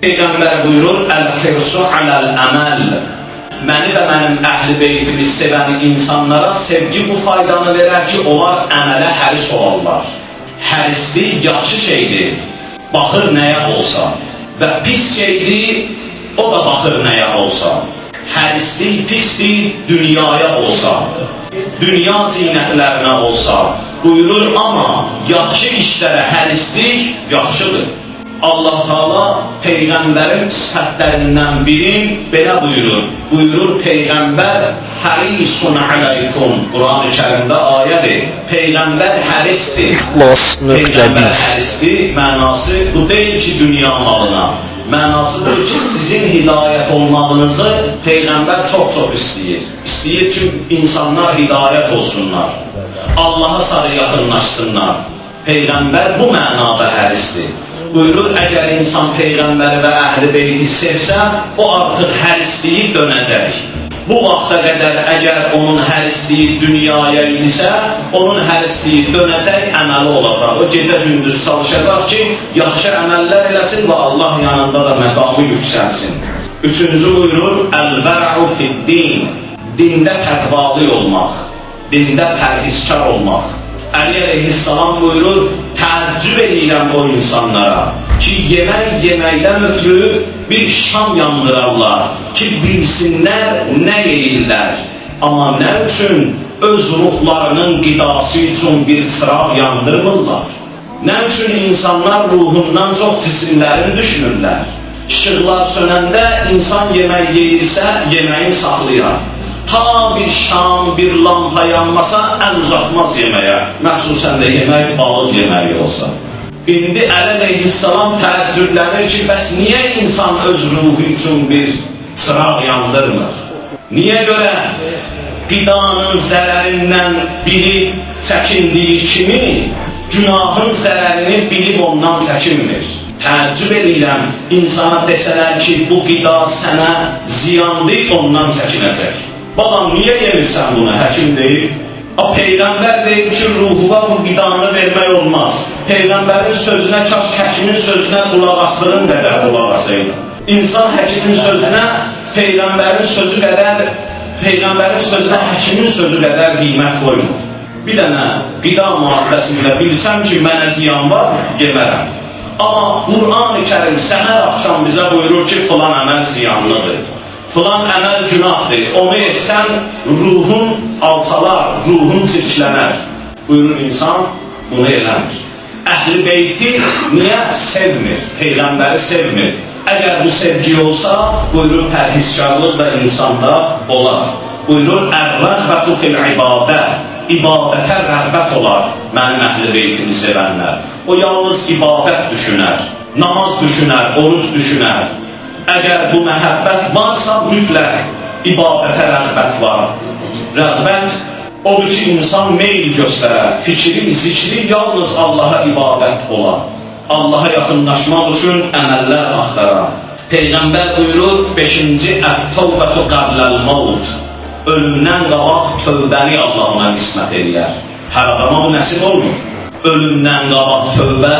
Peyğəmbər buyurur, əl-xirsu aləl-əməl. Məni və mənim əhl-i beytimi sevən insanlara sevgi bu faydanı verər ki, onlar əmələ həris olarlar. Hərislik yaxşı şeydir, baxır nəyə olsa. Və pis şeydir, o da baxır nəyə olsa. Hərislik pisdir, dünyaya olsa, dünya zinətlərinə olsa. Buyurur, amma yaxşı işlərə hərislik yaxşıdır. Allah Teala Peyğəmbərin sifətlərindən biri belə buyurur. Buyurur Peyğəmbər hərisun aleykum. Quran-ı Kərimdə ayədir. Peyğəmbər hərisdir. Peyğəmbər hərisdir. Mənası bu deyil ki, dünya malına. Mənasıdır ki, sizin hidayət olmağınızı Peyğəmbər çox-çox istəyir. İstəyir ki, insanlar hidayət olsunlar. Allaha sarı yaxınlaşsınlar. Peyğəmbər bu mənada hərisdir. Buyurur, əgər insan Peyğəmbəri və əhl-i beyti sevsə, o artıq hərisliyi dönəcək. Bu vaxta qədər əgər onun hərisliyi dünyaya idisə, onun hərisliyi dönəcək, əməli olacaq. O gecə-gündüz çalışacaq ki, yaxşı əməllər eləsin və Allah yanında da məqamı yüksəlsin. Üçüncü buyurur, əl-vər'u fid-din. Dində təqvalı olmaq, dində pərhizkar olmaq. Əli əleyhissalam buyurur, təəccüb edirəm o insanlara ki, yemək yeməkdən ötürü bir şam yandırarlar ki, bilsinlər nə yeyirlər. Amma nə üçün öz ruhlarının qidası üçün bir çıraq yandırmırlar? Nə üçün insanlar ruhundan çox cisimlərini düşünürlər? İşıqlar sönəndə insan yemək yeyirsə, yeməyin saxlayar. Ta bir şam, bir lampa yanmasa əl uzatmaz yeməyə, məxsusən də yemək balıq yeməyi olsa. İndi Əli əleyhissalam təəccüblənir ki, bəs niyə insan öz ruhu üçün bir çıraq yandırmır? Niyə görə qidanın zərərindən bilib çəkindiyi kimi, günahın zərərini bilib ondan çəkinmir? Təəccüb edirəm, insana desələr ki, bu qida sənə ziyandır, ondan çəkinəcək. Balam, niyə yemirsən bunu? Həkim deyir. Peyğəmbər deyir ki, ruhuva bu qidanı vermək olmaz. Peyğəmbərin sözünə, kaş həkimin sözünə qulaq asdığın qədər qulaq asaydı. İnsan həkimin sözünə, Peyğəmbərin sözü qədər, Peyğəmbərin sözünə həkimin sözü qədər qiymət qoymur. Bir dənə qida maddəsində bilsəm ki, mənə ziyan var, yemərəm. Amma Quran-ı Kərim səhər axşam bizə buyurur ki, filan əməl ziyanlıdır. Filan əməl günahdır, onu etsən, ruhun alçalar, ruhun çirklənər. Buyurur insan, bunu eləmir. Əhl-i beyti niyə sevmir? Peyğəmbəri sevmir. Əgər bu sevgi olsa, buyurur, pərhizkarlıq da insanda olar. Buyurur, ər-rəğbətu fil-ibadə. İbadətə rəğbət olar mənim əhl-i beytimi sevənlər. O yalnız ibadət düşünər, namaz düşünər, oruç düşünər. Əgər bu məhəbbət varsa, mütləq ibadətə rəğbət var. Rəğbət odur ki, insan meyl göstərər, fikri, zikri yalnız Allaha ibadət olar. Allaha yaxınlaşmaq üçün əməllər axtarar. Peyğəmbər buyurur, 5-ci ət-tövbətu qabləl-mavd. Ölümdən qabaq tövbəni Allah ona qismət eləyər. Hər adama bu nəsib olmur. Ölümdən qabaq tövbə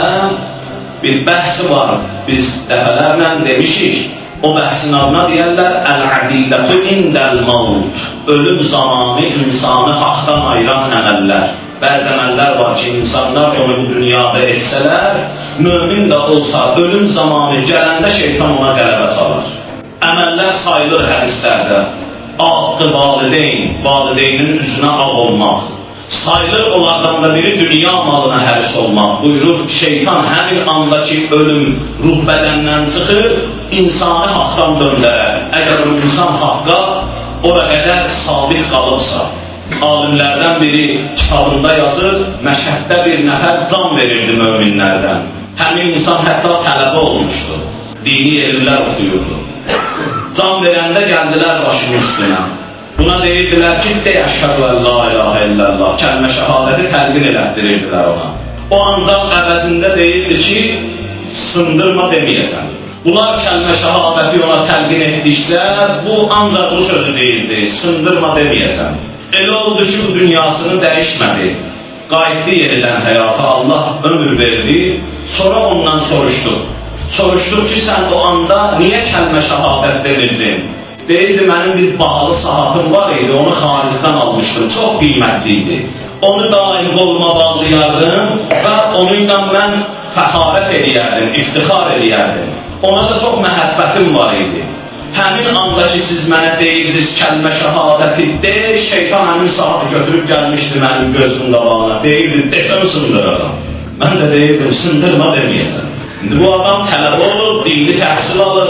bir bəhsi var. Biz dəfələrlə demişik. O bəhsin adına deyərlər əl-ədidətü indəl-mavd. Ölüm zamanı insanı haqdan ayıran əməllər. Bəzi əməllər var ki, insanlar onu bu dünyada etsələr, mömin də olsa ölüm zamanı gələndə şeytan ona qələbə çalar. Əməllər sayılır hədislərdə. Ağdı valideyn, valideynin üzünə ağ olmaq. Sayılır onlardan da biri dünya malına həris olmaq. Buyurur, şeytan həmin andakı ölüm ruh bədəndən çıxır, insanı haqdan döndərər. Əgər o insan haqqa ora qədər sabit qalıbsa. Alimlərdən biri kitabında yazır, Məşhəddə bir nəfər can verirdi möminlərdən. Həmin insan hətta tələbə olmuşdu, dini elmlər oxuyurdu. Can verəndə gəldilər başının üstünə. Buna deyirdilər ki, əşhədu ən la ilahə illallah, kəlmə şəhadəti təlqin elətdirirdilər ona. O ancaq əvəzində deyirdi ki, sındırma deməyəcəm. Bunlar kəlmə şəhadəti ona təlqin etdikcə, bu ancaq bu sözü deyirdi, sındırma deməyəcəm. Elə oldu ki, bu dünyasını dəyişmədi. Qayıtdı yenidən həyata, Allah ömür verdi. Sonra ondan soruşdu. Soruşduq ki, sən o anda niyə kəlmə şəhadət demirdin? Deyirdi, mənim bir bahalı saatım var idi, onu xaricdən almışdım, çox qiymətli idi. Onu daim qoluma bağlayardım və onunla mən fəxarət edərdim, iftixar edərdim. Ona da çox məhəbbətim var idi. Həmin anda ki, siz mənə deyirdiniz, kəlmə şəhadəti de, şeytan həmin saatı götürüb gəlmişdi mənim gözümün qabağına. Deyirdi, desəm sındıracam. Mən də deyirdim, sındırma deməyəcəm. İndi bu adam tələbə olur, dini təhsil alır.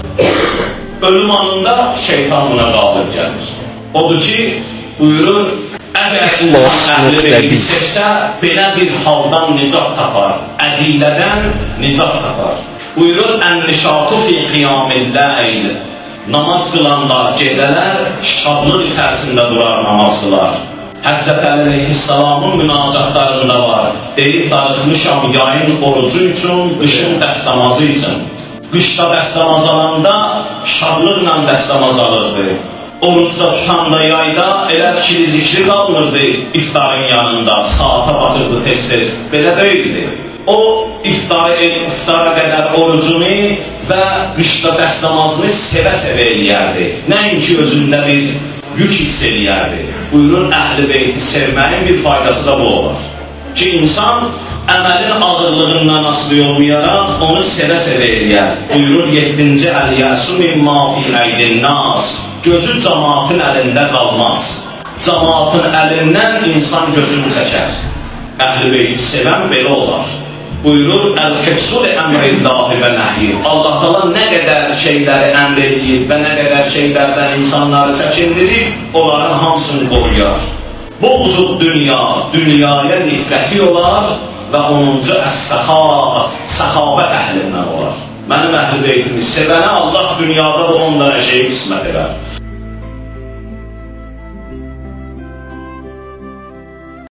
Ölüm anında şeytan buna qalib gəlir. Odur ki, buyurur, əgər insan əhli beyti sevsə, belə bir haldan nicat tapar, ədilədən nicat tapar. Buyurur, ən-nişatu fi qiyamil-ləyl. Namaz qılanlar gecələr şadlıq içərisində durar, namaz qılar. Həzrət Əli əleyhissalamın münacatlarında var. Deyib, darıxmışam yayın orucu üçün, qışın dəstəmazı üçün. Qışda dəstəmaz alanda şadlıqla dəstəmaz alırdı. Orucda tutanda yayda elə fikri zikri qalmırdı iftarın yanında, saata baxırdı tez-tez. Belə deyildi. O iftara qədər orucunu və qışda dəstəmazını sevə-sevə eləyərdi. Nəinki özündə bir yük hiss eləyərdi. Buyurun, əhl-i beyti sevməyin bir faydası da bu olur. Ki, insan əməlin ağırlığından asılı olmayaraq onu sevə-sevə eləyər. Buyurur, 7-ci əl-yəsu mimma fi əydin-nas. Gözü cəmaatın əlində qalmaz. Cəmaatın əlindən insan gözünü çəkər. Əhl-i beyti sevən belə olar. Buyurur, əl-xifsul əmrillahi və nəhyi. Allah təala nə qədər şeyləri əmr edir və nə qədər şeylərdən insanları çəkindirir, onların hamısını qoruyar. Buğzu dünya, dünyaya nifrəti olar və 10-cu əs-səxa, səxavət əhlindən olar. Mənim əhl-i beytimi sevənə Allah dünyada da 10 dənə şeyi qismət edər.